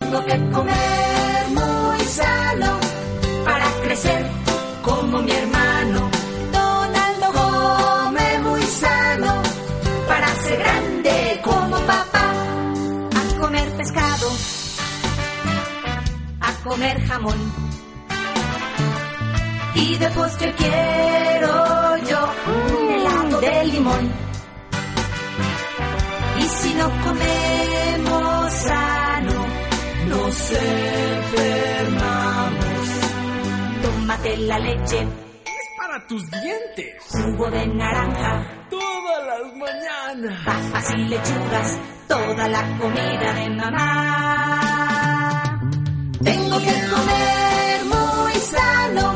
Tengo que comer muy sano para crecer como mi hermano. Donaldo come muy sano para ser grande como papá. A comer pescado, a comer jamón. Y de postre quiero yo un helado de limón. Y si no comemos sano, nos enfermamos. Tómate la leche, es para tus dientes. Jugo de naranja, todas las mañanas. Papas y lechugas, toda la comida de mamá. Tengo que comer muy sano